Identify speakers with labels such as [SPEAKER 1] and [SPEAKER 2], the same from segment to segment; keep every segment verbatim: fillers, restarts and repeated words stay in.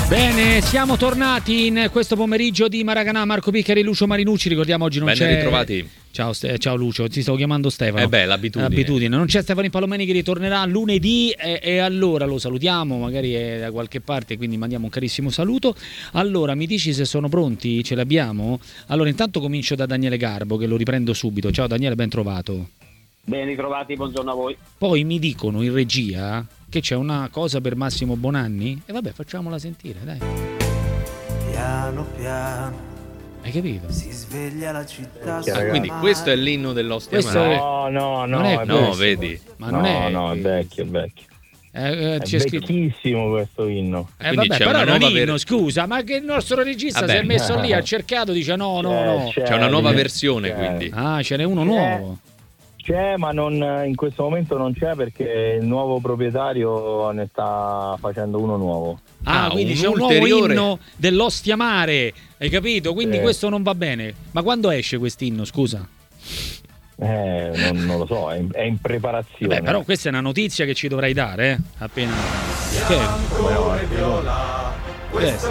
[SPEAKER 1] Bene, siamo tornati in questo pomeriggio di Maracanã. Marco Piccari, Lucio Marinucci. Ricordiamo oggi non
[SPEAKER 2] ben
[SPEAKER 1] c'è.
[SPEAKER 2] Ben ritrovati.
[SPEAKER 1] Ciao, ciao Lucio, ti stavo chiamando Stefano.
[SPEAKER 2] Eh beh, l'abitudine.
[SPEAKER 1] l'abitudine. Non c'è Stefano Palomeni che ritornerà lunedì e, e allora lo salutiamo, magari è da qualche parte, quindi mandiamo un carissimo saluto. Allora, mi dici se sono pronti? Ce l'abbiamo? Allora, intanto comincio da Daniele Garbo, che lo riprendo subito. Ciao Daniele, ben trovato.
[SPEAKER 3] Ben ritrovati, buongiorno a voi.
[SPEAKER 1] Poi mi dicono in regia che c'è una cosa per Massimo Bonanni e vabbè, facciamola sentire, dai.
[SPEAKER 4] Piano piano
[SPEAKER 1] hai capito?
[SPEAKER 4] Si sveglia la città.
[SPEAKER 2] Ah, quindi questo è l'inno dell'Ostia
[SPEAKER 1] questo
[SPEAKER 2] Mare.
[SPEAKER 1] È...
[SPEAKER 5] No, no, no,
[SPEAKER 1] non è
[SPEAKER 5] è
[SPEAKER 2] no,
[SPEAKER 5] questo.
[SPEAKER 2] vedi.
[SPEAKER 1] Ma non
[SPEAKER 5] no,
[SPEAKER 1] è
[SPEAKER 5] no, è vecchio, è vecchio.
[SPEAKER 1] Eh, eh,
[SPEAKER 5] È
[SPEAKER 1] c'è
[SPEAKER 5] vecchissimo questo inno.
[SPEAKER 1] Eh,
[SPEAKER 2] Quindi
[SPEAKER 1] vabbè,
[SPEAKER 2] c'è
[SPEAKER 1] però
[SPEAKER 2] una
[SPEAKER 1] non
[SPEAKER 2] nuova
[SPEAKER 1] inno,
[SPEAKER 2] ver-
[SPEAKER 1] scusa, ma che il nostro regista
[SPEAKER 2] Vabbè.
[SPEAKER 1] si è messo lì, ha cercato, dice no, no, no.
[SPEAKER 5] C'è,
[SPEAKER 2] C'è una nuova
[SPEAKER 5] c'è,
[SPEAKER 2] versione,
[SPEAKER 5] c'è.
[SPEAKER 2] quindi.
[SPEAKER 1] Ah, ce n'è uno
[SPEAKER 5] C'è.
[SPEAKER 1] nuovo.
[SPEAKER 5] C'è, ma non, in questo momento non c'è perché il nuovo proprietario ne sta facendo uno nuovo.
[SPEAKER 1] Ah,
[SPEAKER 2] Ah,
[SPEAKER 1] quindi
[SPEAKER 2] un
[SPEAKER 1] c'è un
[SPEAKER 2] ulteriore...
[SPEAKER 1] nuovo inno dell'Ostia Mare, hai capito? Quindi
[SPEAKER 5] Sì.
[SPEAKER 1] questo non va bene. Ma quando esce quest'inno, scusa?
[SPEAKER 5] Eh, non, non lo so, è in, è in preparazione.
[SPEAKER 1] Beh, però questa è una notizia che ci dovrai dare, eh? Appena. Che?
[SPEAKER 5] questo,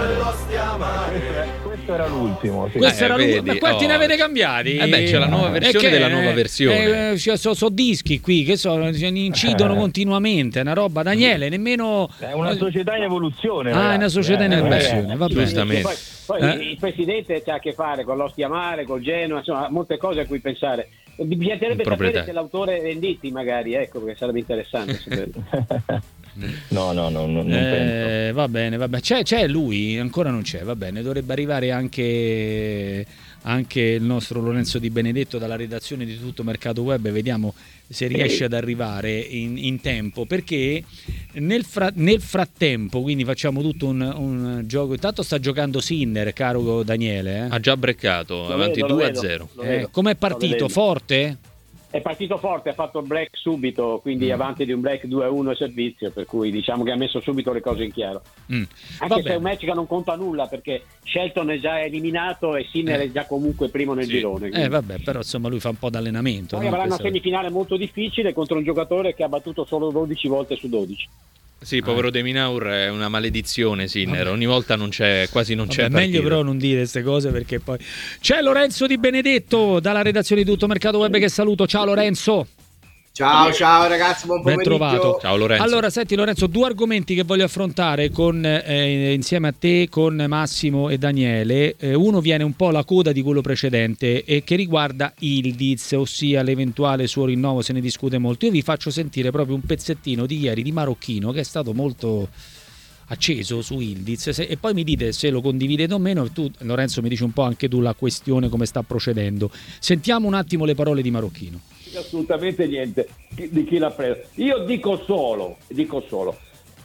[SPEAKER 5] questo era l'ultimo. Sì.
[SPEAKER 1] Questo
[SPEAKER 2] Eh,
[SPEAKER 1] era lui.
[SPEAKER 2] vedi,
[SPEAKER 1] Ma quanti
[SPEAKER 2] oh.
[SPEAKER 1] ne avete cambiati?
[SPEAKER 2] Eh beh, c'è la nuova
[SPEAKER 1] E
[SPEAKER 2] versione
[SPEAKER 1] che-
[SPEAKER 2] della nuova versione.
[SPEAKER 1] Eh, ci sono so dischi qui che so, incidono
[SPEAKER 5] Eh.
[SPEAKER 1] continuamente, è una roba. Daniele, nemmeno.
[SPEAKER 5] È una società in evoluzione.
[SPEAKER 1] Ah, è
[SPEAKER 5] ragazzi,
[SPEAKER 1] una società in
[SPEAKER 5] eh,
[SPEAKER 1] evoluzione,
[SPEAKER 5] eh.
[SPEAKER 1] va bene.
[SPEAKER 2] Giustamente.
[SPEAKER 3] Poi, poi
[SPEAKER 1] Eh?
[SPEAKER 3] il presidente c'ha a che fare con l'Ostia Mare, col Genoa, insomma, molte cose a cui pensare. Bisognerebbe
[SPEAKER 2] Il proprietario.
[SPEAKER 3] sapere se l'autore è Venditti, magari, ecco, perché sarebbe interessante saperlo.
[SPEAKER 5] No, no, no, no, non penso.
[SPEAKER 1] Eh, va bene, va bene. C'è, c'è lui, ancora non c'è, va bene. Dovrebbe arrivare anche, anche il nostro Lorenzo Di Benedetto dalla redazione di Tutto Mercato Web. Vediamo se riesce ad arrivare in, in tempo, perché nel, fra- nel frattempo, quindi facciamo tutto un, un gioco. Intanto sta giocando Sinner, caro Daniele. Eh?
[SPEAKER 2] Ha già breccato,
[SPEAKER 3] Lo
[SPEAKER 2] avanti
[SPEAKER 3] vedo, lo
[SPEAKER 2] due a
[SPEAKER 3] vedo.
[SPEAKER 2] zero.
[SPEAKER 3] Lo
[SPEAKER 1] Eh,
[SPEAKER 3] vedo.
[SPEAKER 1] com'è
[SPEAKER 3] Sto
[SPEAKER 1] partito?
[SPEAKER 3] vedendo.
[SPEAKER 1] Forte?
[SPEAKER 3] È partito forte, ha fatto il break subito, quindi
[SPEAKER 1] Mm.
[SPEAKER 3] avanti di un break due a uno a servizio, per cui diciamo che ha messo subito le cose in chiaro.
[SPEAKER 1] Mm.
[SPEAKER 3] Anche
[SPEAKER 1] Va
[SPEAKER 3] se è
[SPEAKER 1] bene.
[SPEAKER 3] un match che non conta nulla, perché Shelton è già eliminato e Sinner
[SPEAKER 1] Eh.
[SPEAKER 3] è già comunque primo nel
[SPEAKER 2] Sì.
[SPEAKER 3] girone.
[SPEAKER 1] Eh
[SPEAKER 3] quindi.
[SPEAKER 1] vabbè, però insomma lui fa un po' d'allenamento.
[SPEAKER 3] Poi
[SPEAKER 1] no?
[SPEAKER 3] avrà una
[SPEAKER 1] Questo-
[SPEAKER 3] semifinale molto difficile contro un giocatore che ha battuto solo dodici volte su dodici.
[SPEAKER 2] Sì, povero De Minaur è una maledizione, Sinner.
[SPEAKER 1] Vabbè.
[SPEAKER 2] Ogni volta non c'è, quasi non
[SPEAKER 1] Vabbè,
[SPEAKER 2] c'è
[SPEAKER 1] è meglio
[SPEAKER 2] partita.
[SPEAKER 1] però non dire queste cose, perché poi c'è Lorenzo Di Benedetto dalla redazione di Tutto Mercato Web, che saluto. Ciao Lorenzo,
[SPEAKER 6] Ciao, ciao ragazzi, buon
[SPEAKER 1] ben
[SPEAKER 6] pomeriggio.
[SPEAKER 1] trovato.
[SPEAKER 2] Ciao Lorenzo.
[SPEAKER 1] Allora senti Lorenzo, due argomenti che voglio affrontare con, eh, insieme a te, con Massimo e Daniele. Eh, uno viene un po' alla coda di quello precedente e che riguarda Yıldız, ossia l'eventuale suo rinnovo. Se ne discute molto. Io vi faccio sentire proprio un pezzettino di ieri di Marocchino, che è stato molto acceso su Yıldız, se- e poi mi dite se lo condividete o meno. Tu Lorenzo mi dici un po' anche tu la questione, come sta procedendo. Sentiamo un attimo le parole di Marocchino.
[SPEAKER 7] Assolutamente niente di chi l'ha preso. Io dico solo, dico solo,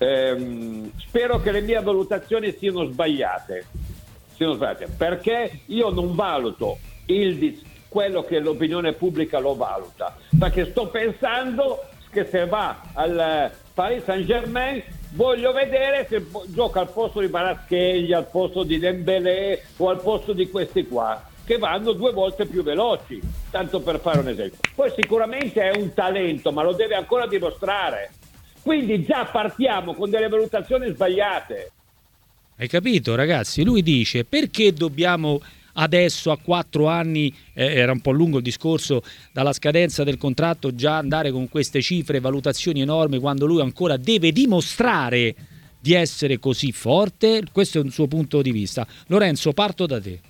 [SPEAKER 7] ehm, spero che le mie valutazioni siano sbagliate, siano sbagliate, perché io non valuto il quello che l'opinione pubblica lo valuta, perché sto pensando che se va al Paris Saint-Germain voglio vedere se gioca al posto di Kvaratskhelia, al posto di Dembélé o al posto di questi qua, che vanno due volte più veloci, tanto per fare un esempio. Poi sicuramente è un talento, ma lo deve ancora dimostrare. Quindi già partiamo con delle valutazioni sbagliate.
[SPEAKER 1] Hai capito, ragazzi? Lui dice: perché dobbiamo adesso, a quattro anni, eh, era un po' lungo il discorso, dalla scadenza del contratto, già andare con queste cifre, valutazioni enormi, quando lui ancora deve dimostrare di essere così forte? Questo è un suo punto di vista. Lorenzo, parto da te.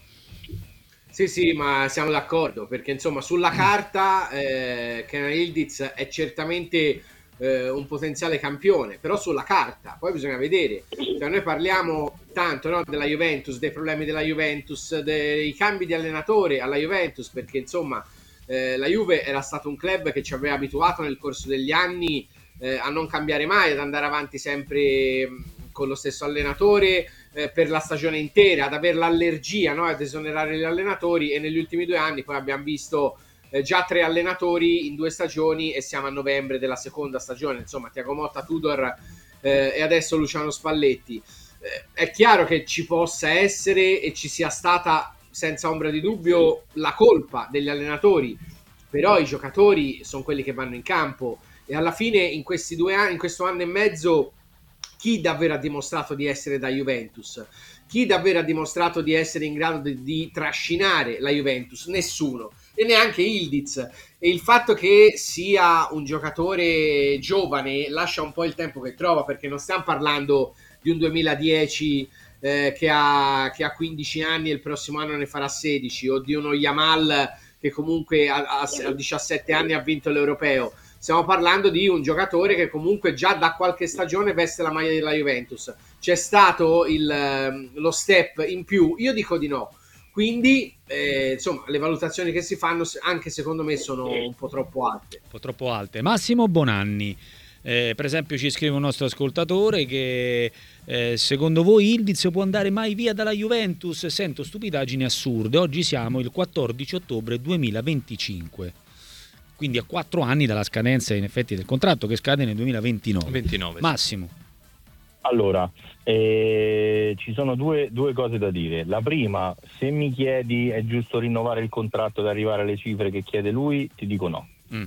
[SPEAKER 6] Sì, sì, ma siamo d'accordo, perché insomma sulla carta eh, Kenan Yıldız è certamente eh, un potenziale campione, però sulla carta, poi bisogna vedere. Cioè, noi parliamo tanto, no, della Juventus, dei problemi della Juventus, dei cambi di allenatore alla Juventus, perché insomma eh, la Juve era stato un club che ci aveva abituato nel corso degli anni eh, a non cambiare mai, ad andare avanti sempre mh, con lo stesso allenatore eh, per la stagione intera, ad avere l'allergia, no, ad esonerare gli allenatori, e negli ultimi due anni poi abbiamo visto eh, già tre allenatori in due stagioni e siamo a novembre della seconda stagione, insomma Thiago Motta, Tudor eh, e adesso Luciano Spalletti. Eh, è chiaro che ci possa essere e ci sia stata senza ombra di dubbio la colpa degli allenatori, però i giocatori sono quelli che vanno in campo e alla fine in questi due anni, in questo anno e mezzo chi davvero ha dimostrato di essere da Juventus, chi davvero ha dimostrato di essere in grado di, di trascinare la Juventus? Nessuno, e neanche Ildiz. E il fatto che sia un giocatore giovane lascia un po' il tempo che trova, perché non stiamo parlando di un duemiladieci eh, che, ha, che ha quindici anni e il prossimo anno ne farà sedici, o di uno Yamal che comunque a, a, a diciassette anni ha vinto l'Europeo. Stiamo parlando di un giocatore che comunque già da qualche stagione veste la maglia della Juventus. C'è stato il, lo step in più? Io dico di no. Quindi, eh, insomma, le valutazioni che si fanno anche secondo me sono un po' troppo alte.
[SPEAKER 1] Un po' troppo alte. Massimo Bonanni, eh, per esempio, ci scrive un nostro ascoltatore che eh, secondo voi Ildiz può andare mai via dalla Juventus? Sento stupidaggini assurde. Oggi siamo il quattordici ottobre duemilaventicinque. Quindi a quattro anni dalla scadenza in effetti del contratto, che scade nel duemilaventinove.
[SPEAKER 2] ventinove,
[SPEAKER 1] Massimo.
[SPEAKER 5] Allora, eh, ci sono due, due cose da dire. La prima, se mi chiedi è giusto rinnovare il contratto ed arrivare alle cifre che chiede lui, ti dico no.
[SPEAKER 1] Mm.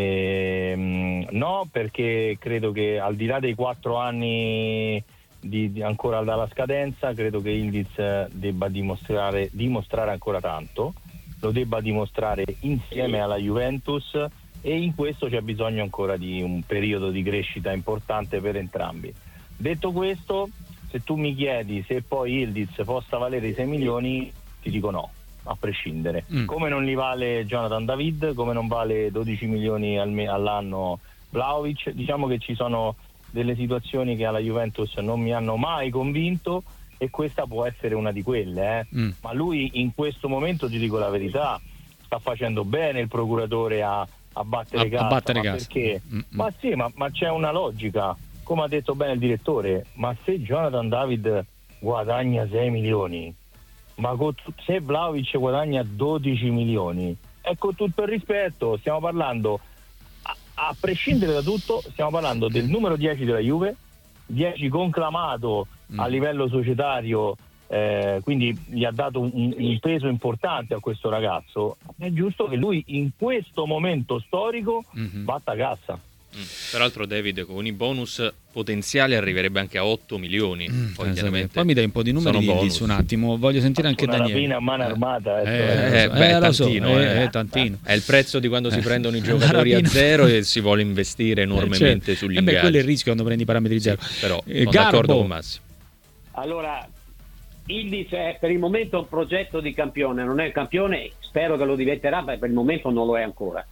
[SPEAKER 5] Eh, no, perché credo che al di là dei quattro anni di, di ancora dalla scadenza, credo che Ildiz debba dimostrare, dimostrare ancora tanto. Lo debba dimostrare insieme alla Juventus, e in questo c'è bisogno ancora di un periodo di crescita importante per entrambi. Detto questo, se tu mi chiedi se poi Ildiz possa valere i sei milioni, ti dico no, a prescindere. Mm. Come non li vale Jonathan David, come non vale dodici milioni al me- all'anno Vlahovic. Diciamo che ci sono delle situazioni che alla Juventus non mi hanno mai convinto, e questa può essere una di quelle, eh. mm. ma lui in questo momento, ti dico la verità, sta facendo bene il procuratore a, a battere cassa,
[SPEAKER 1] a battere
[SPEAKER 5] ma
[SPEAKER 1] cassa.
[SPEAKER 5] perché?
[SPEAKER 1] Mm-mm.
[SPEAKER 5] Ma sì, ma, ma c'è una logica, come ha detto bene il direttore, ma se Jonathan David guadagna sei milioni, ma con, se Vlahovic guadagna dodici milioni, e con tutto il rispetto stiamo parlando, a, a prescindere da tutto, stiamo parlando del numero dieci della Juve, dieci conclamato a livello societario, eh, quindi gli ha dato un, un peso importante a questo ragazzo. È giusto che lui in questo momento storico mm-hmm. batta cassa.
[SPEAKER 2] Mm. Peraltro David con i bonus potenziali arriverebbe anche a otto milioni.
[SPEAKER 1] Mm,
[SPEAKER 2] poi,
[SPEAKER 1] eh, poi mi dai un po' di numeri di Ildiz un attimo, voglio sentire anche
[SPEAKER 5] una
[SPEAKER 1] Daniele.
[SPEAKER 5] Una rapina a mano armata,
[SPEAKER 1] eh,
[SPEAKER 5] eh,
[SPEAKER 1] eh, beh,
[SPEAKER 2] eh,
[SPEAKER 1] lo so,
[SPEAKER 2] tantino,
[SPEAKER 1] eh,
[SPEAKER 2] eh.
[SPEAKER 1] tantino.
[SPEAKER 2] È il prezzo di quando si
[SPEAKER 1] eh.
[SPEAKER 2] prendono i giocatori a zero e si vuole investire enormemente
[SPEAKER 1] eh, certo.
[SPEAKER 2] sugli
[SPEAKER 1] eh beh,
[SPEAKER 2] ingaggi.
[SPEAKER 1] quello è il rischio quando prendi i parametri
[SPEAKER 2] sì,
[SPEAKER 1] zero.
[SPEAKER 2] Però
[SPEAKER 1] eh,
[SPEAKER 2] sono d'accordo con Massimo.
[SPEAKER 3] Allora, Ildiz è per il momento un progetto di campione, non è il campione, spero che lo diventerà, ma per il momento non lo è ancora.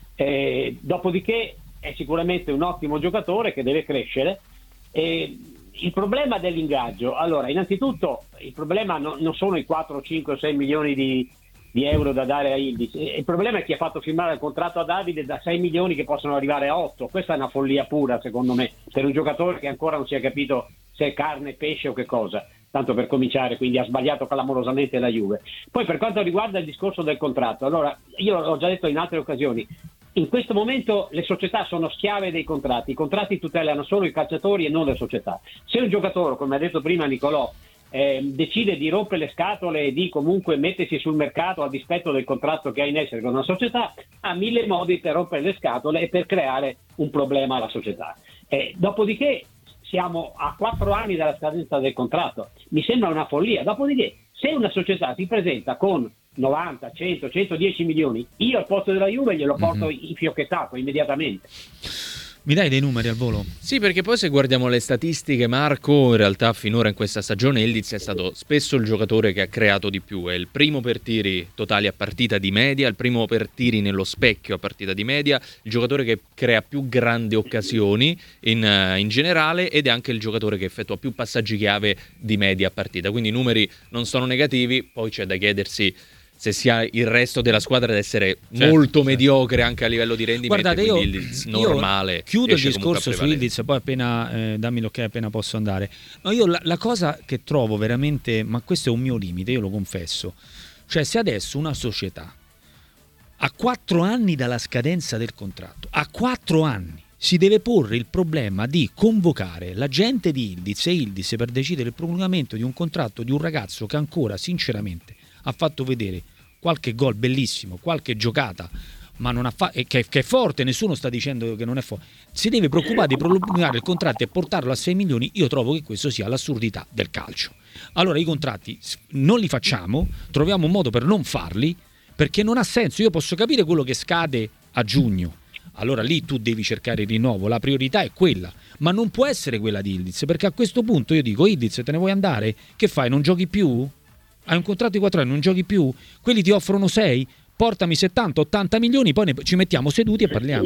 [SPEAKER 3] Eh, dopodiché è sicuramente un ottimo giocatore che deve crescere. Eh, il problema dell'ingaggio, allora, innanzitutto il problema no, non sono i quattro, cinque, sei milioni di, di euro da dare a Ildiz, il problema è chi ha fatto firmare il contratto a Davide da sei milioni che possono arrivare a otto. Questa è una follia pura, secondo me, per un giocatore che ancora non si è capito se è carne, pesce o che cosa, tanto per cominciare, quindi ha sbagliato clamorosamente la Juve. Poi per quanto riguarda il discorso del contratto, allora io l'ho già detto in altre occasioni, in questo momento le società sono schiave dei contratti, i contratti tutelano solo i calciatori e non le società. Se un giocatore, come ha detto prima Nicolò, eh, decide di rompere le scatole e di comunque mettersi sul mercato a dispetto del contratto che ha in essere con una società, ha mille modi per rompere le scatole e per creare un problema alla società. Eh, dopodiché siamo a quattro anni dalla scadenza del contratto, mi sembra una follia. Dopodiché, se una società si presenta con novanta, cento, centodieci milioni, io al posto della Juve glielo porto mm-hmm. infiocchettato immediatamente.
[SPEAKER 1] Mi dai dei numeri al volo?
[SPEAKER 2] Sì, perché poi se guardiamo le statistiche, Marco, in realtà finora in questa stagione Ildiz è stato spesso il giocatore che ha creato di più. È il primo per tiri totali a partita di media, il primo per tiri nello specchio a partita di media, il giocatore che crea più grandi occasioni in, uh, in generale, ed è anche il giocatore che effettua più passaggi chiave di media a partita. Quindi i numeri non sono negativi, poi c'è da chiedersi se sia il resto della squadra ad essere certo, molto certo. mediocre anche a livello di rendimento.
[SPEAKER 1] Guardate, io,
[SPEAKER 2] Ildiz normale.
[SPEAKER 1] Io chiudo il discorso su Ildiz, poi appena eh, dammi l'ok appena posso andare. No, io la, la cosa che trovo veramente, ma questo è un mio limite, io lo confesso, cioè se adesso una società a quattro anni dalla scadenza del contratto, a quattro anni si deve porre il problema di convocare l'agente di Ildiz e Ildiz per decidere il prolungamento di un contratto di un ragazzo che ancora sinceramente ha fatto vedere qualche gol bellissimo, qualche giocata ma non ha fa- che, che è forte, nessuno sta dicendo che non è forte, si deve preoccupare di prolungare il contratto e portarlo a sei milioni. Io trovo che questo sia l'assurdità del calcio. Allora i contratti non li facciamo, troviamo un modo per non farli, perché non ha senso. Io posso capire quello che scade a giugno, allora lì tu devi cercare il rinnovo, la priorità è quella, ma non può essere quella di Yildiz, perché a questo punto io dico: Yildiz, te ne vuoi andare? Che fai, non giochi più? Hai un contratto di quattro anni, non giochi più? Quelli ti offrono sei, portami settanta ottanta milioni, poi ne, ci mettiamo seduti e parliamo.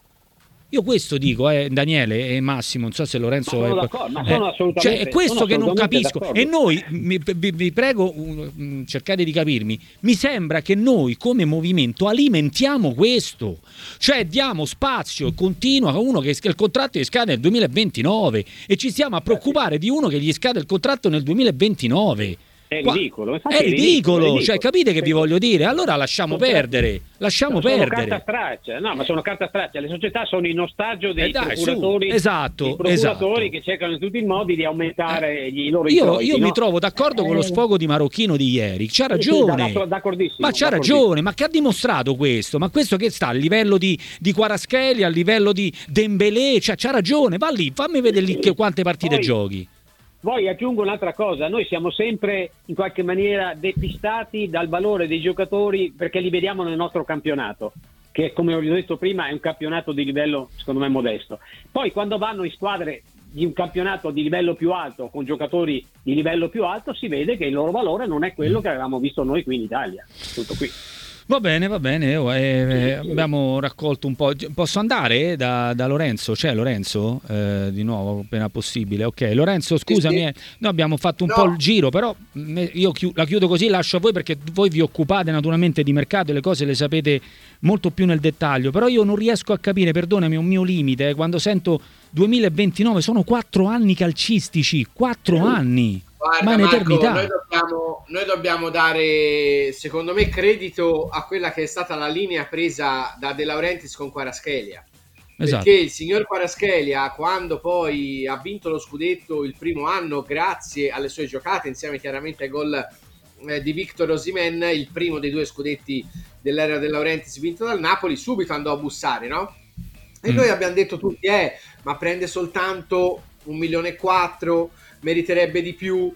[SPEAKER 1] Io questo dico, eh, Daniele e Massimo, non so se Lorenzo
[SPEAKER 3] ma sono
[SPEAKER 1] è,
[SPEAKER 3] d'accordo, ma sono
[SPEAKER 1] eh,
[SPEAKER 3] assolutamente,
[SPEAKER 1] cioè è questo
[SPEAKER 3] sono
[SPEAKER 1] che non capisco.
[SPEAKER 3] d'accordo.
[SPEAKER 1] E noi, mi, vi, vi prego, um, cercate di capirmi, mi sembra che noi come movimento alimentiamo questo, cioè diamo spazio e continua a uno che il contratto gli scade nel duemilaventinove e ci stiamo a preoccupare di uno che gli scade il contratto nel duemilaventinove.
[SPEAKER 3] È ridicolo,
[SPEAKER 1] È ridicolo,
[SPEAKER 3] è ridicolo,
[SPEAKER 1] cioè capite che vi voglio dire? Allora lasciamo
[SPEAKER 3] Sono-
[SPEAKER 1] perdere, lasciamo
[SPEAKER 3] sono
[SPEAKER 1] perdere.
[SPEAKER 3] carta straccia, no, ma sono carta straccia. Le società sono in ostaggio dei
[SPEAKER 1] Eh dai, su,
[SPEAKER 3] procuratori,
[SPEAKER 1] esatto,
[SPEAKER 3] dei procuratori
[SPEAKER 1] esatto.
[SPEAKER 3] che cercano in tutti i modi di aumentare gli- i loro
[SPEAKER 1] Io,
[SPEAKER 3] introiti,
[SPEAKER 1] io
[SPEAKER 3] no?
[SPEAKER 1] mi trovo d'accordo con lo sfogo di Marocchino di ieri, c'ha
[SPEAKER 3] Sì, sì,
[SPEAKER 1] ragione,
[SPEAKER 3] da- d'accordissimo,
[SPEAKER 1] ma c'ha
[SPEAKER 3] d'accordissimo.
[SPEAKER 1] ragione, ma che ha dimostrato questo? Ma questo che sta a livello di, di Kvaratskhelia, a livello di Dembélé, cioè, c'ha ragione, va lì, fammi vedere lì che quante partite
[SPEAKER 3] Poi-
[SPEAKER 1] giochi.
[SPEAKER 3] Poi aggiungo un'altra cosa, noi siamo sempre in qualche maniera depistati dal valore dei giocatori perché li vediamo nel nostro campionato, che come ho detto prima è un campionato di livello secondo me modesto. Poi quando vanno in squadre di un campionato di livello più alto, con giocatori di livello più alto, si vede che il loro valore non è quello che avevamo visto noi qui in Italia. Tutto qui.
[SPEAKER 1] Va bene, va bene, oh, eh, abbiamo raccolto un po'. Posso andare da, da Lorenzo? C'è Lorenzo? Eh, di nuovo, appena possibile. Ok, Lorenzo, scusami, eh, noi abbiamo fatto un
[SPEAKER 6] No.
[SPEAKER 1] po' il giro, però me- io chi- la chiudo così, lascio a voi perché voi vi occupate naturalmente di mercato e le cose le sapete molto più nel dettaglio, però io non riesco a capire, perdonami, è un mio limite, eh, quando sento duemilaventinove, sono quattro anni calcistici, quattro anni.
[SPEAKER 6] Guarda,
[SPEAKER 1] Ma è
[SPEAKER 6] Marco,
[SPEAKER 1] un'eternità.
[SPEAKER 6] noi dobbiamo, noi dobbiamo dare, secondo me, credito a quella che è stata la linea presa da De Laurentiis con Kvaratskhelia.
[SPEAKER 1] Esatto.
[SPEAKER 6] Perché il signor Kvaratskhelia, quando poi ha vinto lo scudetto il primo anno, grazie alle sue giocate, insieme chiaramente ai gol eh, di Victor Osimhen, il primo dei due scudetti dell'era De Laurentiis vinto dal Napoli, subito andò a bussare, no? E
[SPEAKER 1] Mm.
[SPEAKER 6] noi abbiamo detto tutti, eh, ma prende soltanto un milione e quattro, meriterebbe di più.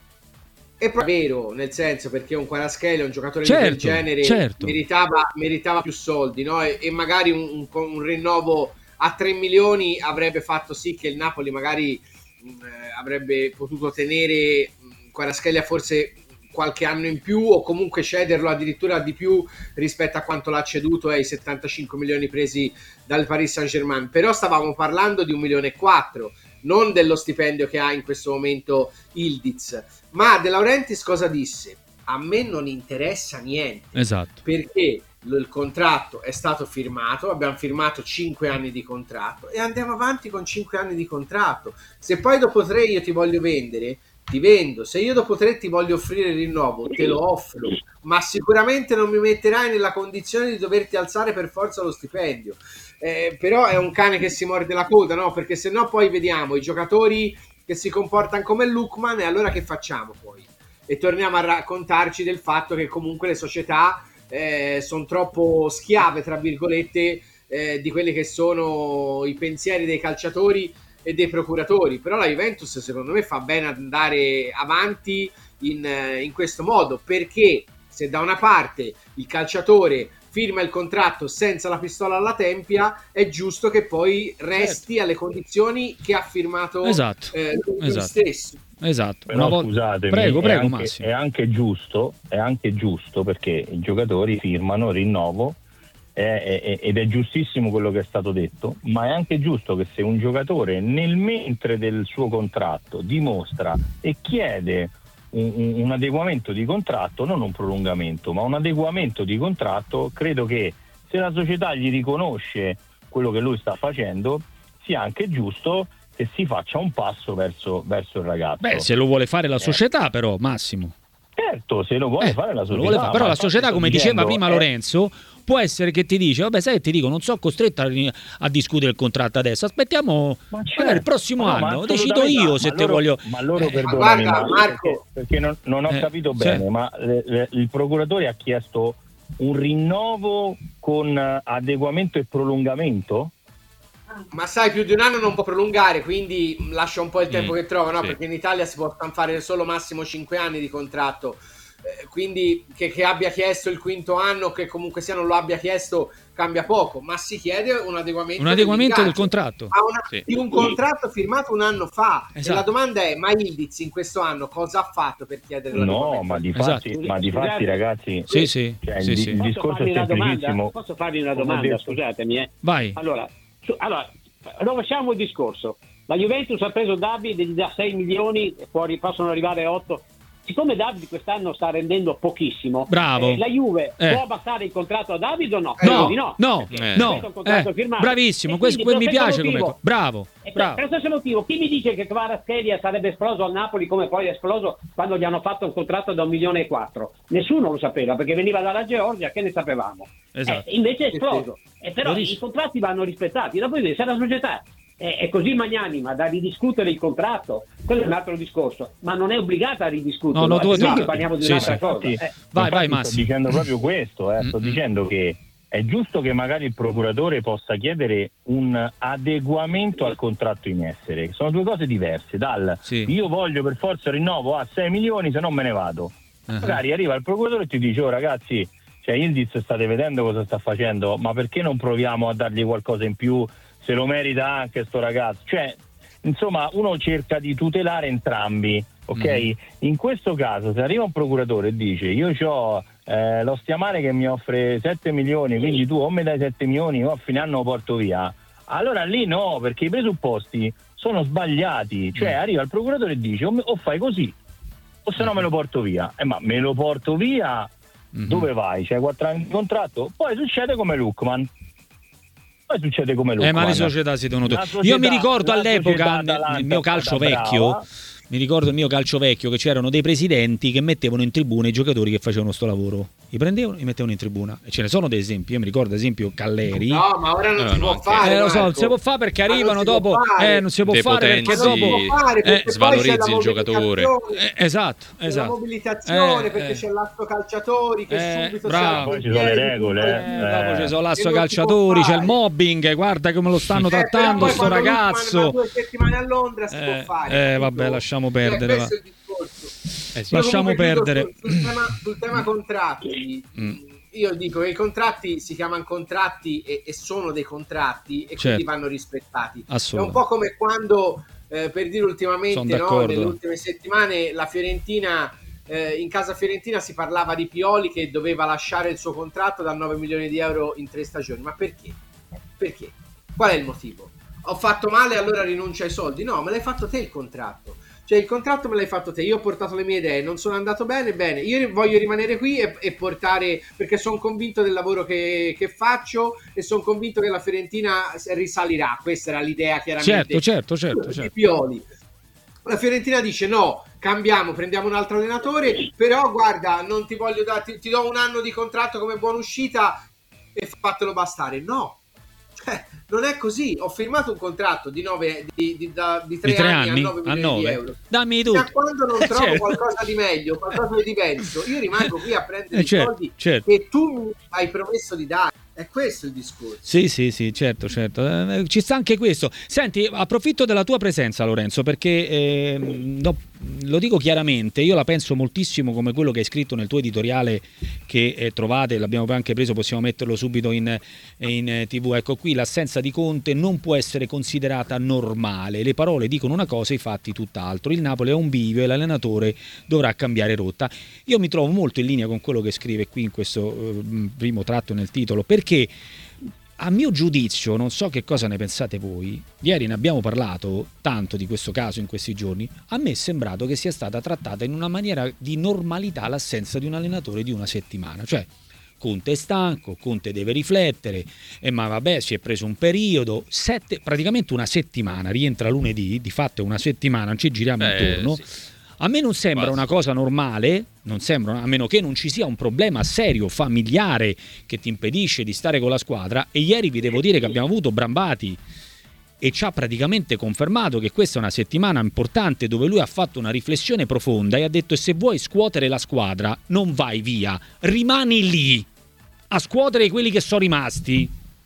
[SPEAKER 6] È proprio vero, nel senso, perché un Kvaratskhelia, un giocatore
[SPEAKER 1] Certo,
[SPEAKER 6] di quel genere,
[SPEAKER 1] certo.
[SPEAKER 6] meritava, meritava più soldi, no? E, e magari un, un- un rinnovo a tre milioni avrebbe fatto sì che il Napoli magari mh, eh, avrebbe potuto tenere mh, Kvaratskhelia forse qualche anno in più, o comunque cederlo addirittura di più rispetto a quanto l'ha ceduto ai settantacinque milioni presi dal Paris Saint-Germain. Però stavamo parlando di un milione e quattro, non dello stipendio che ha in questo momento Yildiz. Ma De Laurentiis cosa disse? A me non interessa niente,
[SPEAKER 1] Esatto.
[SPEAKER 6] perché lo- il contratto è stato firmato, abbiamo firmato cinque anni di contratto e andiamo avanti con cinque anni di contratto. Se poi dopo tre io ti voglio vendere, ti vendo. Se io dopo tre ti voglio offrire il rinnovo, te lo offro, ma sicuramente non mi metterai nella condizione di doverti alzare per forza lo stipendio. Eh, però è un cane che si morde la coda, no? Perché se no poi vediamo i giocatori che si comportano come Lookman, e allora che facciamo poi? E torniamo a raccontarci del fatto che comunque le società eh, sono troppo schiave, tra virgolette, eh, di quelli che sono i pensieri dei calciatori e dei procuratori. Però la Juventus secondo me fa bene andare avanti in, eh, in questo modo, perché se da una parte il calciatore firma il contratto senza la pistola alla tempia, è giusto che poi resti alle condizioni che ha firmato
[SPEAKER 1] Esatto,
[SPEAKER 6] eh, lui
[SPEAKER 1] esatto.
[SPEAKER 6] stesso.
[SPEAKER 1] Esatto.
[SPEAKER 5] Però
[SPEAKER 1] Una volta-
[SPEAKER 5] scusatemi,
[SPEAKER 1] Prego,
[SPEAKER 5] è
[SPEAKER 1] prego,
[SPEAKER 5] anche,
[SPEAKER 1] Massimo.
[SPEAKER 5] è anche giusto, è anche giusto perché i giocatori firmano rinnovo eh, eh, ed è giustissimo quello che è stato detto, ma è anche giusto che se un giocatore nel mentre del suo contratto dimostra e chiede un, un- un adeguamento di contratto, non un prolungamento, ma un adeguamento di contratto, credo che se la società gli riconosce quello che lui sta facendo, sia anche giusto che si faccia un passo verso, verso il ragazzo.
[SPEAKER 1] Beh, se lo vuole fare la società, però, Massimo.
[SPEAKER 5] Certo, se lo vuole
[SPEAKER 1] Eh,
[SPEAKER 5] fare la
[SPEAKER 1] lo
[SPEAKER 5] società.
[SPEAKER 1] vuole fare. Però
[SPEAKER 5] ma
[SPEAKER 1] la
[SPEAKER 5] infatti
[SPEAKER 1] società,
[SPEAKER 5] sto
[SPEAKER 1] come diceva
[SPEAKER 5] dicendo,
[SPEAKER 1] prima
[SPEAKER 5] è-
[SPEAKER 1] Lorenzo, può essere che ti dice: vabbè, sai che ti dico, non sono costretto a, a discutere il contratto adesso. Aspettiamo
[SPEAKER 5] Ma
[SPEAKER 1] magari
[SPEAKER 5] certo.
[SPEAKER 1] il prossimo
[SPEAKER 5] No, ma
[SPEAKER 1] anno. Decido
[SPEAKER 5] assolutamente
[SPEAKER 1] io
[SPEAKER 5] no,
[SPEAKER 1] se
[SPEAKER 5] ma
[SPEAKER 1] te
[SPEAKER 5] loro-
[SPEAKER 1] voglio.
[SPEAKER 5] Ma loro
[SPEAKER 1] Eh,
[SPEAKER 5] perdonami,
[SPEAKER 6] guarda,
[SPEAKER 5] ma
[SPEAKER 6] Marco-
[SPEAKER 5] perché, perché non, non ho
[SPEAKER 1] Eh,
[SPEAKER 5] capito
[SPEAKER 1] sì.
[SPEAKER 5] bene, ma le- le- il procuratore ha chiesto un rinnovo con adeguamento e prolungamento?
[SPEAKER 6] Ma sai, più di un anno non può prolungare, quindi lascia un po' il tempo
[SPEAKER 2] Mm,
[SPEAKER 6] che trova, no?
[SPEAKER 2] sì.
[SPEAKER 6] Perché in Italia si possono fare solo massimo cinque anni di contratto. Eh, quindi che, che abbia chiesto il quinto anno, che comunque sia non lo abbia chiesto, cambia poco, ma si chiede un adeguamento
[SPEAKER 1] Un adeguamento del
[SPEAKER 6] dell'ingaggio
[SPEAKER 1] contratto.
[SPEAKER 6] a una-
[SPEAKER 2] Sì.
[SPEAKER 6] di un contratto firmato un anno fa. E
[SPEAKER 1] Esatto.
[SPEAKER 6] la domanda è: ma Ildiz in questo anno cosa ha fatto per chiedere
[SPEAKER 5] No,
[SPEAKER 6] l'adeguamento?
[SPEAKER 5] ma di
[SPEAKER 1] Esatto.
[SPEAKER 5] fatti, ma di fatti ragazzi,
[SPEAKER 1] Sì, sì,
[SPEAKER 5] cioè,
[SPEAKER 1] sì,
[SPEAKER 5] il,
[SPEAKER 1] sì.
[SPEAKER 5] il
[SPEAKER 3] Posso
[SPEAKER 5] discorso
[SPEAKER 3] farvi
[SPEAKER 5] è
[SPEAKER 3] una domanda?
[SPEAKER 5] semplicissimo.
[SPEAKER 3] Posso farvi una
[SPEAKER 5] Come ho
[SPEAKER 3] domanda?
[SPEAKER 5] detto.
[SPEAKER 3] Scusatemi, eh.
[SPEAKER 1] Vai.
[SPEAKER 3] Allora, su- allora, rovesciamo il discorso. La Juventus ha preso Davide da sei milioni, fuori possono arrivare a otto. Siccome Davide quest'anno sta rendendo pochissimo,
[SPEAKER 1] Bravo.
[SPEAKER 3] eh, la Juve
[SPEAKER 1] Eh.
[SPEAKER 3] può abbassare il contratto a Davide o no?
[SPEAKER 6] Eh,
[SPEAKER 1] No,
[SPEAKER 3] Credo di no.
[SPEAKER 1] no,
[SPEAKER 2] Eh.
[SPEAKER 1] no,
[SPEAKER 3] Questo è un contratto
[SPEAKER 1] eh,
[SPEAKER 3] firmato.
[SPEAKER 1] bravissimo,
[SPEAKER 3] E
[SPEAKER 1] questo,
[SPEAKER 3] quindi,
[SPEAKER 1] mi
[SPEAKER 3] per questo
[SPEAKER 1] piace come
[SPEAKER 3] motivo-
[SPEAKER 1] co- bravo,
[SPEAKER 3] E per,
[SPEAKER 1] bravo.
[SPEAKER 3] per lo stesso motivo, chi mi dice che Kvaratskhelia sarebbe esploso al Napoli come poi è esploso quando gli hanno fatto un contratto da un milione e quattro? Nessuno lo sapeva, perché veniva dalla Georgia, che ne sapevamo?
[SPEAKER 1] Esatto.
[SPEAKER 3] Eh, invece è esploso. E però
[SPEAKER 1] Verissimo.
[SPEAKER 3] i contratti vanno rispettati. Dopo se la società è, è così magnanima da ridiscutere il contratto, quello è un altro discorso, ma non è obbligata a ridiscuterlo.
[SPEAKER 1] No, no, tu-
[SPEAKER 3] altrimenti
[SPEAKER 1] tu-
[SPEAKER 3] parliamo di
[SPEAKER 1] sì,
[SPEAKER 3] un'altra
[SPEAKER 1] sì.
[SPEAKER 3] cosa.
[SPEAKER 5] Infatti-
[SPEAKER 3] Eh.
[SPEAKER 1] Vai,
[SPEAKER 5] infatti
[SPEAKER 1] vai,
[SPEAKER 5] sto
[SPEAKER 1] Massimo.
[SPEAKER 5] dicendo proprio questo, eh. sto
[SPEAKER 1] Mm-mm.
[SPEAKER 5] dicendo che è giusto che magari il procuratore possa chiedere un adeguamento al contratto in essere. Sono due cose diverse. Dal
[SPEAKER 1] Sì.
[SPEAKER 5] io voglio per forza rinnovo a sei milioni, se no me ne vado.
[SPEAKER 1] Uh-huh.
[SPEAKER 5] Magari arriva il procuratore e ti dice: oh ragazzi, cioè Ildiz state vedendo cosa sta facendo, ma perché non proviamo a dargli qualcosa in più, se lo merita anche sto ragazzo? Cioè, insomma, uno cerca di tutelare entrambi, ok?
[SPEAKER 1] Mm.
[SPEAKER 5] In questo caso, se arriva un procuratore e dice: io ho eh, lo Stiamare che mi offre sette milioni, quindi tu o mi dai sette milioni o a fine anno lo porto via, allora lì no, perché i presupposti sono sbagliati. Cioè,
[SPEAKER 1] Mm.
[SPEAKER 5] arriva il procuratore e dice: o, me- o fai così o se no me lo porto via. Eh, ma me lo porto via,
[SPEAKER 1] Mhm.
[SPEAKER 5] dove vai? C'hai quattro anni di contratto? Poi succede come Lukman. Poi succede come Lukman.
[SPEAKER 1] Eh, ma le società si devono.
[SPEAKER 5] La
[SPEAKER 1] Io
[SPEAKER 5] società-
[SPEAKER 1] mi ricordo
[SPEAKER 5] la
[SPEAKER 1] all'epoca,
[SPEAKER 5] società
[SPEAKER 1] nel,
[SPEAKER 5] Atalanta
[SPEAKER 1] nel mio
[SPEAKER 5] è stata
[SPEAKER 1] calcio vecchio,
[SPEAKER 5] brava.
[SPEAKER 1] mi ricordo il mio calcio vecchio che c'erano dei presidenti che mettevano in tribuna i giocatori che facevano sto lavoro. Li prendevano e li mettevano in tribuna. E ce ne sono dei esempi. Io mi ricordo, ad esempio, Calleri.
[SPEAKER 6] No, ma ora non
[SPEAKER 2] No,
[SPEAKER 6] si
[SPEAKER 2] no,
[SPEAKER 6] può
[SPEAKER 2] anche-
[SPEAKER 6] fare.
[SPEAKER 1] Eh, lo so, non
[SPEAKER 6] Marco.
[SPEAKER 1] si può fare perché
[SPEAKER 6] Ma non
[SPEAKER 1] arrivano
[SPEAKER 6] si può
[SPEAKER 1] dopo.
[SPEAKER 6] fare.
[SPEAKER 1] Eh, non si può fare perché
[SPEAKER 2] Depotenzi.
[SPEAKER 6] Ma non si
[SPEAKER 1] dopo.
[SPEAKER 6] può fare, perché
[SPEAKER 1] Eh,
[SPEAKER 6] poi
[SPEAKER 2] svalorizzi
[SPEAKER 6] c'è la
[SPEAKER 2] il giocatore.
[SPEAKER 6] mobilitazione.
[SPEAKER 1] Eh, esatto,
[SPEAKER 6] C'è la
[SPEAKER 1] esatto.
[SPEAKER 6] mobilitazione
[SPEAKER 1] Eh,
[SPEAKER 6] perché
[SPEAKER 1] eh.
[SPEAKER 6] c'è l'asso calciatori che
[SPEAKER 1] Eh,
[SPEAKER 6] subito
[SPEAKER 1] bravo.
[SPEAKER 6] si alza
[SPEAKER 5] Poi
[SPEAKER 6] in
[SPEAKER 5] ci sono le
[SPEAKER 6] piedi,
[SPEAKER 5] regole,
[SPEAKER 6] tutto-
[SPEAKER 1] Eh,
[SPEAKER 5] Eh,
[SPEAKER 1] dopo ci sono l'asso
[SPEAKER 6] che non si
[SPEAKER 1] calciatori,
[SPEAKER 6] può
[SPEAKER 1] c'è il
[SPEAKER 6] fare.
[SPEAKER 1] mobbing, guarda come lo stanno
[SPEAKER 6] Eh, però
[SPEAKER 1] trattando
[SPEAKER 6] poi
[SPEAKER 1] sto
[SPEAKER 6] quando Lukman va
[SPEAKER 1] ragazzo.
[SPEAKER 6] due settimane a Londra si
[SPEAKER 1] Eh,
[SPEAKER 6] può fare.
[SPEAKER 1] eh,
[SPEAKER 6] capito?
[SPEAKER 1] vabbè, lasciamo
[SPEAKER 6] Cioè,
[SPEAKER 1] perdere,
[SPEAKER 6] questo
[SPEAKER 1] va.
[SPEAKER 6] è il discorso.
[SPEAKER 2] Eh sì.
[SPEAKER 6] Io
[SPEAKER 1] Lasciamo
[SPEAKER 6] comunque chiudo
[SPEAKER 1] perdere.
[SPEAKER 6] Sul, sul tema, sul tema contratti,
[SPEAKER 1] Mm.
[SPEAKER 6] io dico che i contratti si chiamano contratti e, e sono dei contratti e
[SPEAKER 1] Certo.
[SPEAKER 6] quindi vanno rispettati. È un
[SPEAKER 1] Assolutamente.
[SPEAKER 6] po' come quando, eh, per dire
[SPEAKER 1] Sono
[SPEAKER 6] ultimamente, no,
[SPEAKER 1] d'accordo.
[SPEAKER 6] nelle ultime settimane, la Fiorentina, eh, in casa Fiorentina si parlava di Pioli che doveva lasciare il suo contratto da nove milioni di euro in tre stagioni. Ma perché? Perché? Qual è il motivo? Ho fatto male, allora rinuncio ai soldi? No, me l'hai fatto te il contratto. Cioè il contratto me l'hai fatto te, io ho portato le mie idee, non sono andato bene, bene, io voglio rimanere qui e, e portare, perché sono convinto del lavoro che, che faccio e sono convinto che la Fiorentina risalirà, questa era l'idea chiaramente
[SPEAKER 1] Certo, certo, certo,
[SPEAKER 6] di
[SPEAKER 1] certo.
[SPEAKER 6] Pioli. La Fiorentina dice no, cambiamo, prendiamo un altro allenatore, però guarda, non ti voglio dare, ti, ti do un anno di contratto come buona uscita e fatelo bastare. No, cioè, non è così. Ho firmato un contratto di, nove, di, di, da, di, tre,
[SPEAKER 1] Di tre
[SPEAKER 6] anni,
[SPEAKER 1] anni
[SPEAKER 6] a nove
[SPEAKER 1] a
[SPEAKER 6] milioni di
[SPEAKER 1] nove.
[SPEAKER 6] euro.
[SPEAKER 1] Dammi
[SPEAKER 6] Da
[SPEAKER 1] tutto.
[SPEAKER 6] quando non
[SPEAKER 1] Eh,
[SPEAKER 6] trovo
[SPEAKER 1] certo.
[SPEAKER 6] qualcosa di meglio, qualcosa di diverso, io rimango qui a prendere
[SPEAKER 1] Eh,
[SPEAKER 6] i
[SPEAKER 1] certo,
[SPEAKER 6] soldi
[SPEAKER 1] certo.
[SPEAKER 6] che tu mi hai promesso di dare. È questo il discorso.
[SPEAKER 1] Sì, sì, sì, certo, certo. Eh, ci sta anche questo. Senti, approfitto della tua presenza, Lorenzo, perché eh, no, lo dico chiaramente, io la penso moltissimo come quello che hai scritto nel tuo editoriale che eh, trovate, l'abbiamo anche preso, possiamo metterlo subito in, in eh, tivù. Ecco qui, l'assenza di Conte non può essere considerata normale. Le parole dicono una cosa, i fatti tutt'altro. Il Napoli è un bivio e l'allenatore dovrà cambiare rotta. Io mi trovo molto in linea con quello che scrive qui in questo eh, primo tratto nel titolo, perché a mio giudizio, non so che cosa ne pensate voi, ieri ne abbiamo parlato tanto di questo caso in questi giorni, a me è sembrato che sia stata trattata in una maniera di normalità l'assenza di un allenatore di una settimana, cioè Conte è stanco, Conte deve riflettere, e ma vabbè si è preso un periodo, sette, praticamente una settimana, rientra lunedì, di fatto è una settimana, non ci giriamo
[SPEAKER 2] Beh,
[SPEAKER 1] intorno.
[SPEAKER 2] sì.
[SPEAKER 1] A me non sembra
[SPEAKER 2] Quasi.
[SPEAKER 1] una cosa normale, non sembra, a meno che non ci sia un problema serio, familiare, che ti impedisce di stare con la squadra. E ieri vi devo dire che abbiamo avuto Brambati e ci ha praticamente confermato che questa è una settimana importante dove lui ha fatto una riflessione profonda e ha detto: se vuoi scuotere la squadra non vai via, rimani lì. a scuotere quelli che sono rimasti.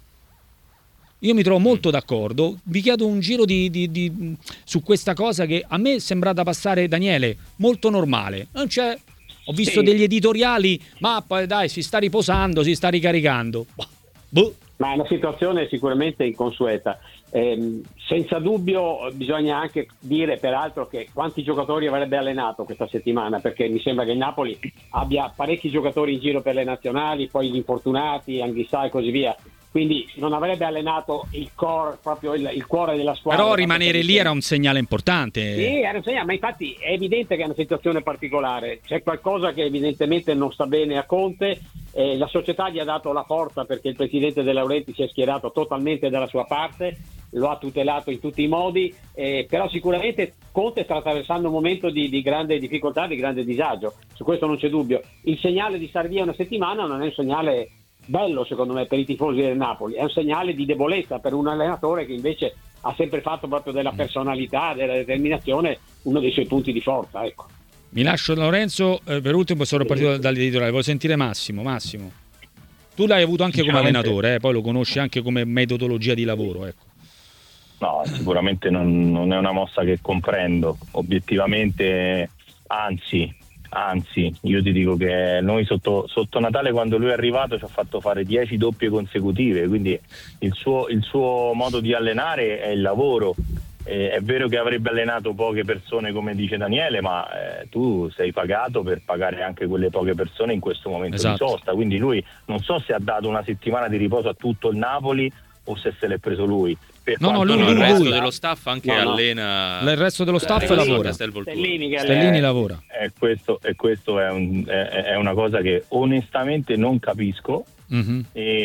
[SPEAKER 1] Io mi trovo molto d'accordo. Vi chiedo un giro di, di, di, su questa cosa che a me è sembrata passare, Daniele, molto normale. Non c'è. Ho visto
[SPEAKER 3] sì.
[SPEAKER 1] degli editoriali, ma poi dai, si sta riposando, si sta ricaricando. Boh.
[SPEAKER 3] Ma è una situazione sicuramente inconsueta. Eh, senza dubbio bisogna anche dire peraltro che quanti giocatori avrebbe allenato questa settimana, perché mi sembra che il Napoli abbia parecchi giocatori in giro per le nazionali, poi gli infortunati, Anghissà e così via. Quindi non avrebbe allenato il core, proprio il, il cuore della squadra.
[SPEAKER 1] Però rimanere lì era un segnale importante.
[SPEAKER 3] Sì, era un segnale, ma infatti è evidente che è una situazione particolare. C'è qualcosa che evidentemente non sta bene a Conte. Eh, la società gli ha dato la forza perché il presidente De Laurenti si è schierato totalmente dalla sua parte, lo ha tutelato in tutti i modi, eh, però sicuramente Conte sta attraversando un momento di, di grande difficoltà, di grande disagio. Su questo non c'è dubbio. Il segnale di stare via una settimana non è un segnale bello, secondo me, per i tifosi del Napoli, è un segnale di debolezza per un allenatore che invece ha sempre fatto proprio della personalità, della determinazione uno dei suoi punti di forza, ecco.
[SPEAKER 1] Mi lascio Lorenzo, eh, per ultimo sono partito dall'editoriale, voglio sentire Massimo. Massimo, tu l'hai avuto anche come allenatore, eh, poi lo conosci anche come metodologia di lavoro, ecco.
[SPEAKER 5] No, sicuramente non, non è una mossa che comprendo, obiettivamente, anzi Anzi, io ti dico che noi sotto, sotto Natale, quando lui è arrivato, ci ha fatto fare dieci doppie consecutive, quindi il suo, il suo modo di allenare è il lavoro. Eh, è vero che avrebbe allenato poche persone, come dice Daniele, ma eh, tu sei pagato per pagare anche quelle poche persone in questo momento
[SPEAKER 1] esatto.
[SPEAKER 5] di sosta, quindi lui non so se ha dato una settimana di riposo a tutto il Napoli o se se l'è preso lui. Per
[SPEAKER 1] no, no, lui,
[SPEAKER 2] no,
[SPEAKER 1] lui,
[SPEAKER 2] il resto
[SPEAKER 1] lui.
[SPEAKER 2] dello staff anche
[SPEAKER 3] no, no.
[SPEAKER 2] allena.
[SPEAKER 1] Il resto dello staff
[SPEAKER 3] Stellini,
[SPEAKER 1] lavora.
[SPEAKER 3] Stellini, che
[SPEAKER 1] Stellini
[SPEAKER 3] è...
[SPEAKER 1] lavora.
[SPEAKER 5] E questo, e questo è, un, è, è una cosa che onestamente non capisco.
[SPEAKER 1] Mm-hmm.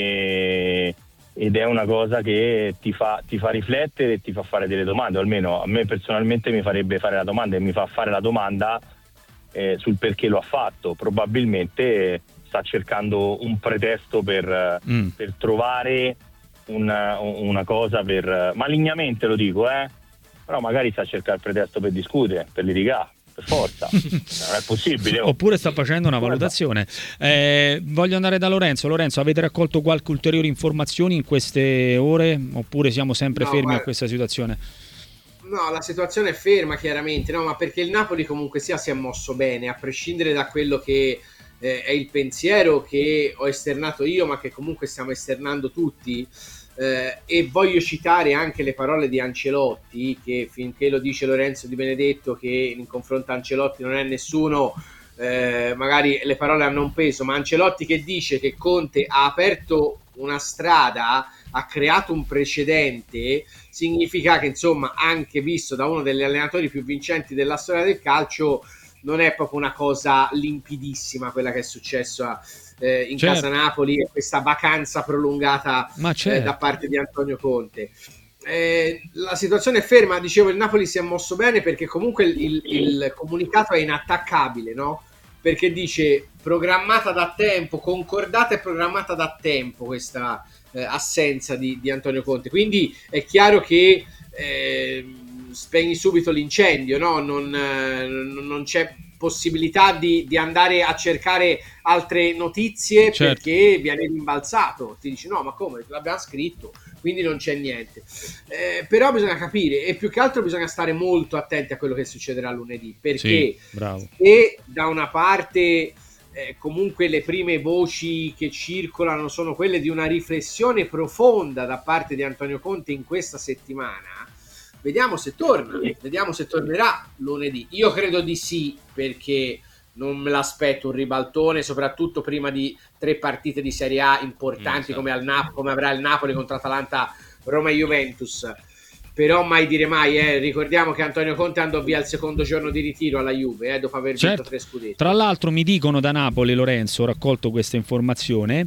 [SPEAKER 5] E, ed è una cosa che ti fa, ti fa riflettere e ti fa fare delle domande, o almeno a me personalmente mi farebbe fare la domanda e mi fa fare la domanda eh, sul perché lo ha fatto. Probabilmente sta cercando un pretesto per,
[SPEAKER 1] mm.
[SPEAKER 5] per trovare una, una cosa per malignamente, lo dico, eh però magari sta cercando il pretesto per discutere, per litigare, per forza. Non è possibile. Oh.
[SPEAKER 1] Oppure sta facendo una valutazione. Eh, voglio andare da Lorenzo. Lorenzo, avete raccolto qualche ulteriore informazioni in queste ore oppure siamo sempre
[SPEAKER 6] no,
[SPEAKER 1] fermi
[SPEAKER 6] guarda,
[SPEAKER 1] a questa situazione?
[SPEAKER 6] No, la situazione è ferma chiaramente, no, ma perché il Napoli comunque sia si è mosso bene, a prescindere da quello che eh, è il pensiero che ho esternato io, ma che comunque stiamo esternando tutti. Eh, e voglio citare anche le parole di Ancelotti, che finché lo dice Lorenzo Di Benedetto che in confronto a Ancelotti non è nessuno, eh, magari le parole hanno un peso, ma Ancelotti che dice che Conte ha aperto una strada, ha creato un precedente, significa che insomma, anche visto da uno degli allenatori più vincenti della storia del calcio, non è proprio una cosa limpidissima quella che è successo a Eh, in
[SPEAKER 1] certo.
[SPEAKER 6] casa Napoli e questa vacanza prolungata
[SPEAKER 1] certo.
[SPEAKER 6] eh, da parte di Antonio Conte. Eh, la situazione è ferma, dicevo, il Napoli si è mosso bene perché comunque il, il, il comunicato è inattaccabile, no? Perché dice programmata da tempo, concordata e programmata da tempo questa eh, assenza di, di Antonio Conte, quindi è chiaro che eh, spegni subito l'incendio, no? Non, eh, non c'è possibilità di, di andare a cercare altre notizie, certo. Perché viene rimbalzato, ti dici no ma come, l'abbiamo scritto, quindi non c'è niente, eh, però bisogna capire e più che altro bisogna stare molto attenti a quello che succederà lunedì, perché
[SPEAKER 1] sì, bravo.
[SPEAKER 6] E da una parte eh, comunque le prime voci che circolano sono quelle di una riflessione profonda da parte di Antonio Conte in questa settimana. Vediamo se torna, vediamo se tornerà lunedì. Io credo di sì, perché non me l'aspetto un ribaltone, soprattutto prima di tre partite di Serie A importanti, mm, come, al Nap- come avrà il Napoli contro Atalanta, Roma e Juventus. Però mai dire mai, eh. Ricordiamo che Antonio Conte andò via il secondo giorno di ritiro alla Juve, eh, dopo aver
[SPEAKER 1] certo.
[SPEAKER 6] vinto tre scudetti.
[SPEAKER 1] Tra l'altro mi dicono da Napoli, Lorenzo, ho raccolto questa informazione,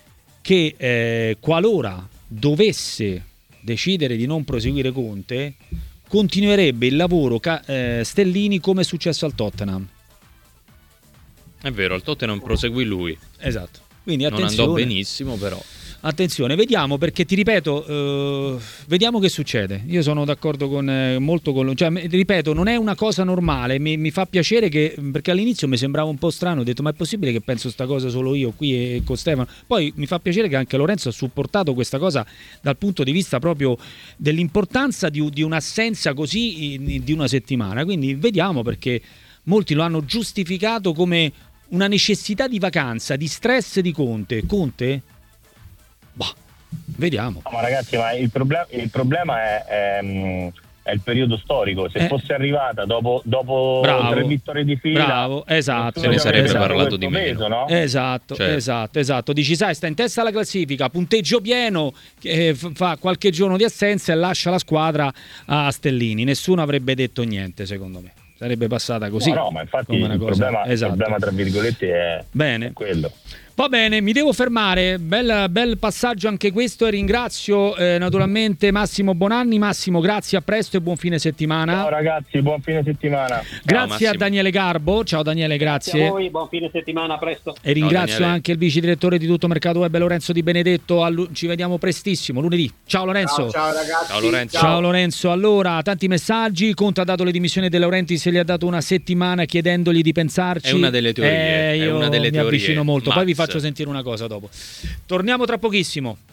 [SPEAKER 1] che eh, qualora dovesse decidere di non proseguire Conte, continuerebbe il lavoro ca- eh, Stellini come è successo al Tottenham.
[SPEAKER 2] È vero, al Tottenham proseguì lui.
[SPEAKER 1] Esatto. Quindi
[SPEAKER 2] non
[SPEAKER 1] attenzione.
[SPEAKER 2] andò benissimo, però.
[SPEAKER 1] attenzione, vediamo, perché ti ripeto, eh, vediamo che succede. Io sono d'accordo con eh, molto con, cioè, ripeto, non è una cosa normale, mi, mi fa piacere che, perché all'inizio mi sembrava un po' strano, ho detto ma è possibile che penso sta cosa solo io qui e con Stefano? Poi mi fa piacere che anche Lorenzo ha supportato questa cosa dal punto di vista proprio dell'importanza di, di un'assenza così di una settimana, quindi vediamo, perché molti lo hanno giustificato come una necessità di vacanza, di stress di Conte. Conte? Bah, vediamo.
[SPEAKER 5] No, ma ragazzi, ma il, problem- il problema è, è, è il periodo storico. Se
[SPEAKER 1] Eh.
[SPEAKER 5] fosse arrivata dopo, dopo
[SPEAKER 1] Bravo.
[SPEAKER 5] tre vittorie di fila,
[SPEAKER 1] Bravo, esatto.
[SPEAKER 2] Se ne sarebbe
[SPEAKER 1] esatto.
[SPEAKER 2] parlato di
[SPEAKER 5] questo
[SPEAKER 2] meno.
[SPEAKER 5] peso, no?
[SPEAKER 1] Esatto,
[SPEAKER 2] Certo.
[SPEAKER 1] esatto, esatto. Dici, sai, sta in testa alla classifica, punteggio pieno, eh, f- fa qualche giorno di assenza e lascia la squadra a Stellini. Nessuno avrebbe detto niente, secondo me. Sarebbe passata così.
[SPEAKER 5] No, no, ma infatti
[SPEAKER 1] come una
[SPEAKER 5] il,
[SPEAKER 1] cosa.
[SPEAKER 5] problema,
[SPEAKER 1] Esatto.
[SPEAKER 5] il problema tra virgolette è,
[SPEAKER 1] Bene.
[SPEAKER 5] è quello.
[SPEAKER 1] Va bene, mi devo fermare, bel, bel passaggio anche questo, e ringrazio eh, naturalmente Massimo Bonanni. Massimo, grazie, a presto e buon fine settimana.
[SPEAKER 5] Ciao ragazzi, buon fine settimana.
[SPEAKER 1] Grazie
[SPEAKER 2] Massimo.
[SPEAKER 1] a Daniele Garbo, ciao Daniele, grazie.
[SPEAKER 3] Grazie a voi, buon fine settimana, a presto.
[SPEAKER 1] E ringrazio
[SPEAKER 2] Daniele.
[SPEAKER 1] anche il vice direttore di Tutto Mercato Web, Lorenzo Di Benedetto. Allu- ci vediamo prestissimo, lunedì. Ciao Lorenzo.
[SPEAKER 6] Ciao, ciao ragazzi.
[SPEAKER 2] Ciao, Lorenzo.
[SPEAKER 1] Ciao Lorenzo, allora tanti messaggi. Conte ha dato le dimissioni De Laurentiis e gli ha dato una settimana chiedendogli di pensarci.
[SPEAKER 2] È una delle teorie,
[SPEAKER 1] Eh,
[SPEAKER 2] è
[SPEAKER 1] io
[SPEAKER 2] una delle
[SPEAKER 1] mi
[SPEAKER 2] teorie,
[SPEAKER 1] avvicino molto. Poi vi
[SPEAKER 2] Max.
[SPEAKER 1] faccio sentire una cosa dopo. Torniamo tra pochissimo.